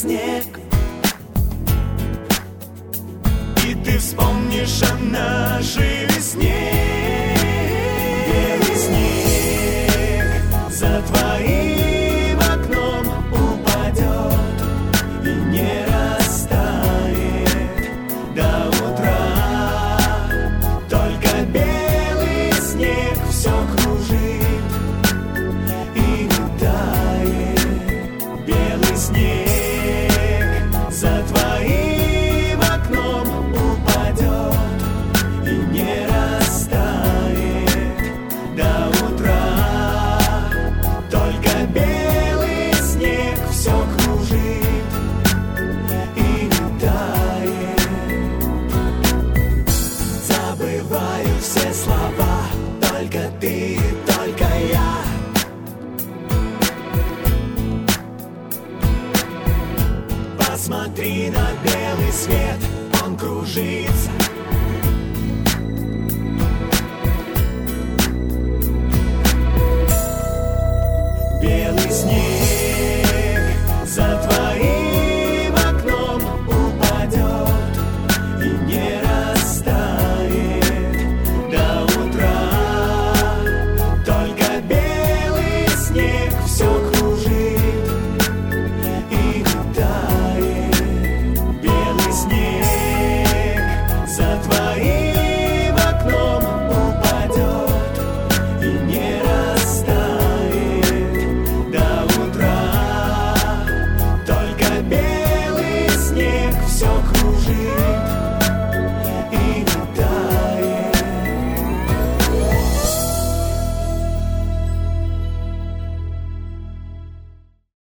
снег. И ты вспомнишь о нашей весне. Белый снег за твоим окном упадет и не растает до утра. Только белый снег все кружит и не тает. Белый снег за твоим окном упадет и не растает до утра. Только белый снег все кружит и не тает. Забываю все слова, только ты, только я. Посмотри на белый свет, он кружится